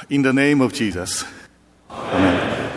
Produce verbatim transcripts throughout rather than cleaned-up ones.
In the name of Jesus. Amen.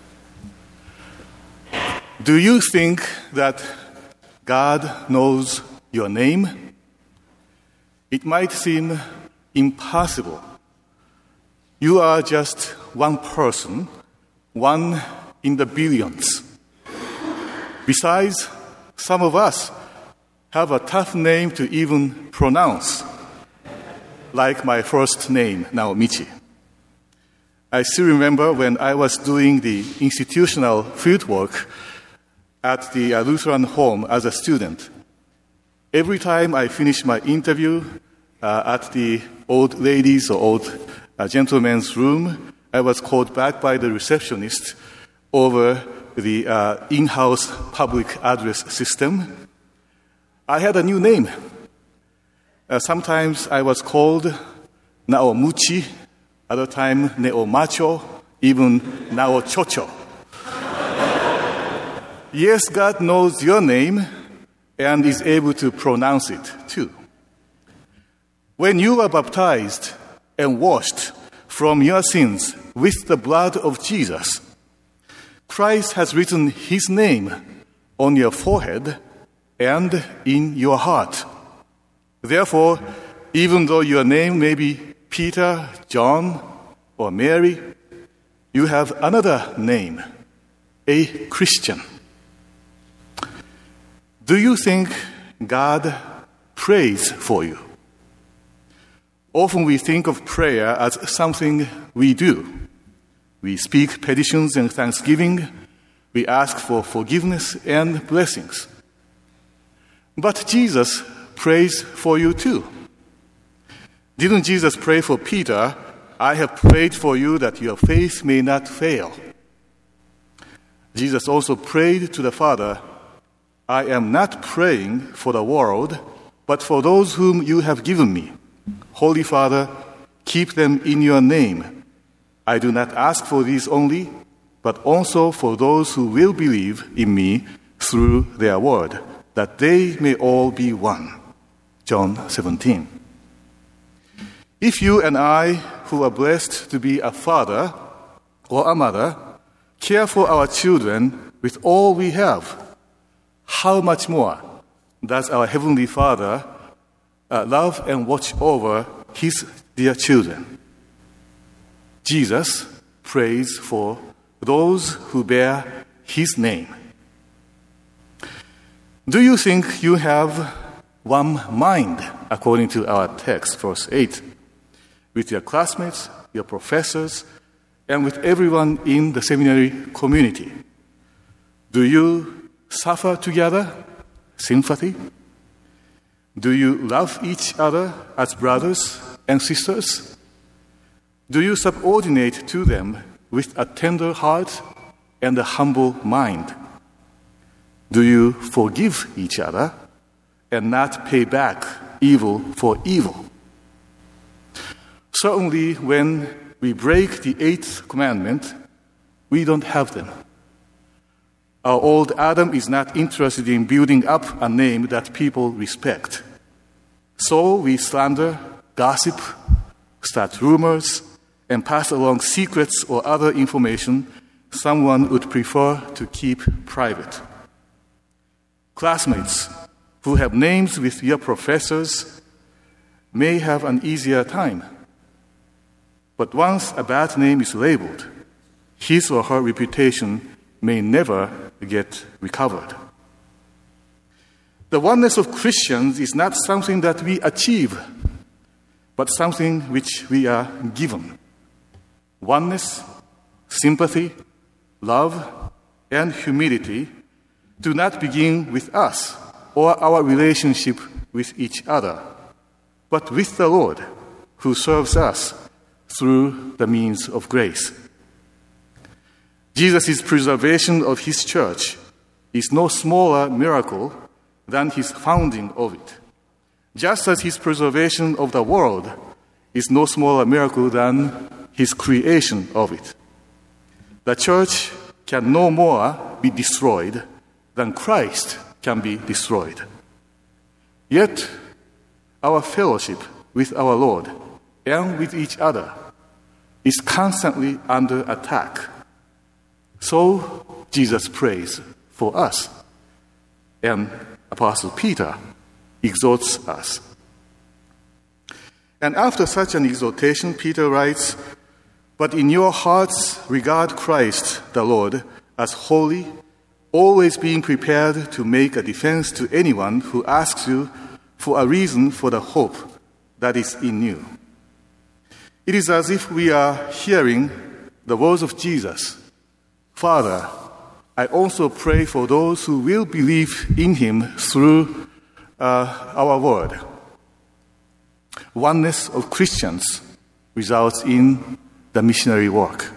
Do you think that God knows your name? It might seem impossible. You are just one person, one in the billions. Besides, some of us have a tough name to even pronounce, like my first name, Naomichi. I still remember when I was doing the institutional fieldwork at the Lutheran home as a student. Every time I finished my interview uh, at the old ladies or old uh, gentlemen's room, I was called back by the receptionist over the uh, in-house public address system. I had a new name. Uh, sometimes I was called Naomuchi, other time Neomacho, even Naochocho. Yes, God knows your name and is able to pronounce it too. When you are baptized and washed from your sins with the blood of Jesus, Christ has written his name on your forehead and in your heart. Therefore, even though your name may be Peter, John, or Mary, you have another name, a Christian. Do you think God prays for you? Often we think of prayer as something we do. We speak petitions and thanksgiving. We ask for forgiveness and blessings. But Jesus prays for you too. Didn't Jesus pray for Peter, "I have prayed for you that your faith may not fail"? Jesus also prayed to the Father, "I am not praying for the world, but for those whom you have given me. Holy Father, keep them in your name. I do not ask for these only, but also for those who will believe in me through their word, that they may all be one." John seventeen. If you and I, who are blessed to be a father or a mother, care for our children with all we have, how much more does our Heavenly Father uh, love and watch over his dear children? Jesus prays for those who bear his name. Do you think you have one mind, according to our text, verse eight, with your classmates, your professors, and with everyone in the seminary community? Do you suffer together? Sympathy? Do you love each other as brothers and sisters? Do you subordinate to them with a tender heart and a humble mind? Do you forgive each other and not pay back evil for evil? Certainly, when we break the eighth commandment, we don't have them. Our old Adam is not interested in building up a name that people respect. So we slander, gossip, start rumors, and pass along secrets or other information someone would prefer to keep private. Classmates who have names with your professors may have an easier time. But once a bad name is labeled, his or her reputation may never get recovered. The oneness of Christians is not something that we achieve, but something which we are given. Oneness, sympathy, love, and humility do not begin with us or our relationship with each other, but with the Lord, who serves us through the means of grace. Jesus' preservation of his church is no smaller miracle than his founding of it, just as his preservation of the world is no smaller miracle than his creation of it. The church can no more be destroyed than Christ can be destroyed. Yet, our fellowship with our Lord and with each other is constantly under attack. So Jesus prays for us, and Apostle Peter exhorts us. And after such an exhortation, Peter writes, "But in your hearts regard Christ the Lord as holy, always being prepared to make a defense to anyone who asks you for a reason for the hope that is in you." It is as if we are hearing the words of Jesus. "Father, I also pray for those who will believe in him through uh, our word." Oneness of Christians results in the missionary work.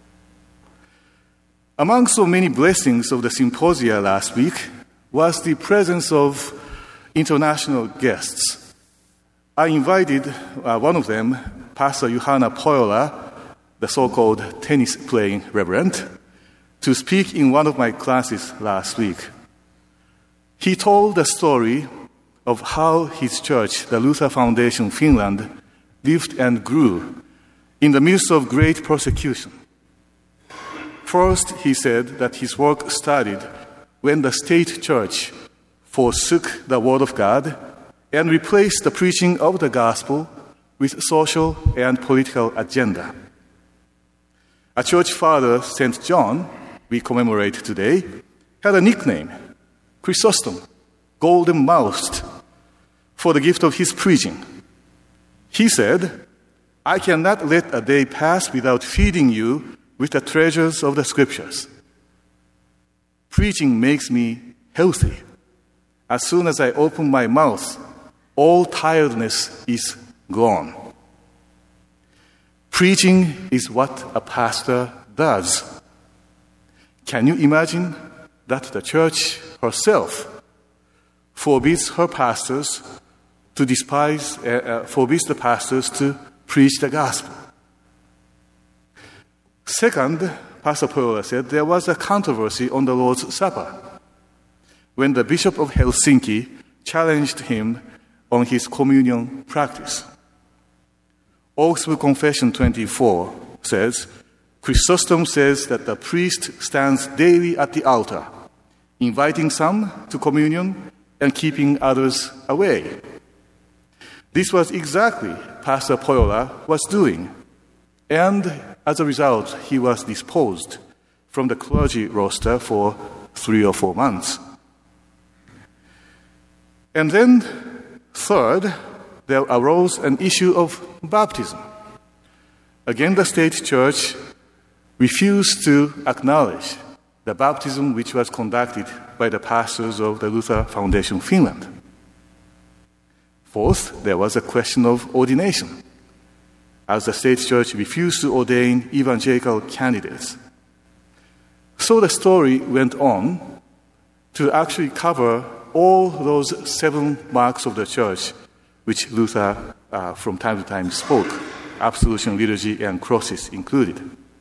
Among so many blessings of the symposia last week was the presence of international guests. I invited uh, one of them, Pastor Johanna Poyola, the so-called tennis-playing reverend, to speak in one of my classes last week. He told the story of how his church, the Luther Foundation Finland, lived and grew in the midst of great persecution. First, he said that his work started when the state church forsook the Word of God and replaced the preaching of the gospel with social and political agenda. A church father, Saint John, we commemorate today, had a nickname, Chrysostom, golden-mouthed, for the gift of his preaching. He said, "I cannot let a day pass without feeding you with the treasures of the Scriptures. Preaching makes me healthy. As soon as I open my mouth, all tiredness is gone." Preaching is what a pastor does. Can you imagine that the church herself forbids her pastors to despise, uh, uh, forbids the pastors to preach the gospel? Second, Pastor Poyola said there was a controversy on the Lord's Supper when the Bishop of Helsinki challenged him on his communion practice. Augsburg Confession twenty-four says, Chrysostom says that the priest stands daily at the altar, inviting some to communion and keeping others away. This was exactly Pastor Poyola was doing, and as a result, he was disposed from the clergy roster for three or four months. And then, third, there arose an issue of baptism. Again, the state church refused to acknowledge the baptism which was conducted by the pastors of the Luther Foundation Finland. Fourth, there was a question of ordination, as the state church refused to ordain evangelical candidates. So the story went on to actually cover all those seven marks of the church which Luther uh, from time to time spoke, absolution, liturgy, and crosses included.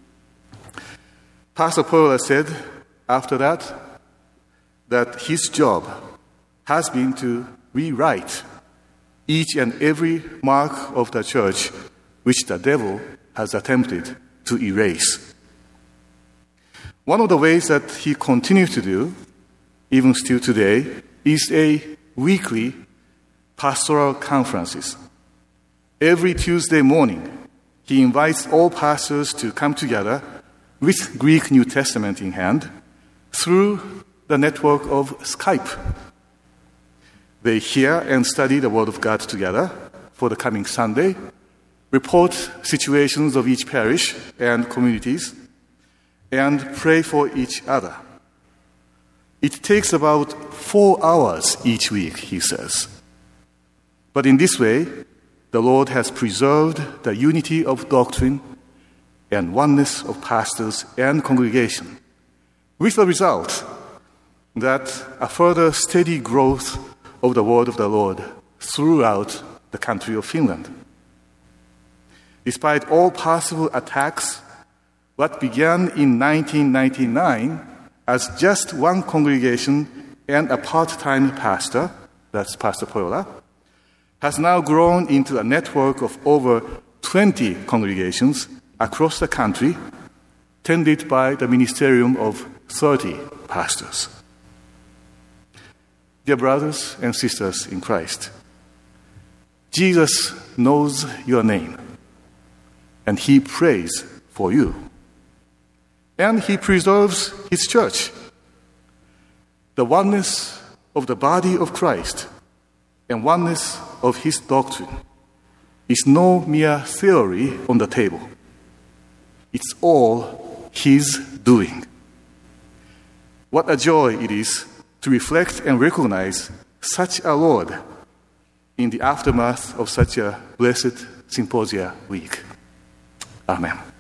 Pastor Poyola said after that that his job has been to rewrite each and every mark of the church which the devil has attempted to erase. One of the ways that he continues to do, even still today, is a weekly pastoral conferences. Every Tuesday morning, he invites all pastors to come together with Greek New Testament in hand through the network of Skype. They hear and study the Word of God together for the coming Sunday, report situations of each parish and communities, and pray for each other. It takes about four hours each week, he says. But in this way, the Lord has preserved the unity of doctrine and oneness of pastors and congregation, with the result that a further steady growth of the word of the Lord throughout the country of Finland. Despite all possible attacks, what began in nineteen ninety-nine as just one congregation and a part-time pastor, that's Pastor Poyola, has now grown into a network of over twenty congregations across the country, tended by the ministerium of thirty pastors. Dear brothers and sisters in Christ, Jesus knows your name, and he prays for you. And he preserves his church. The oneness of the body of Christ and oneness of his doctrine is no mere theory on the table. It's all his doing. What a joy it is to reflect and recognize such a Lord in the aftermath of such a blessed Symposia week. Amen.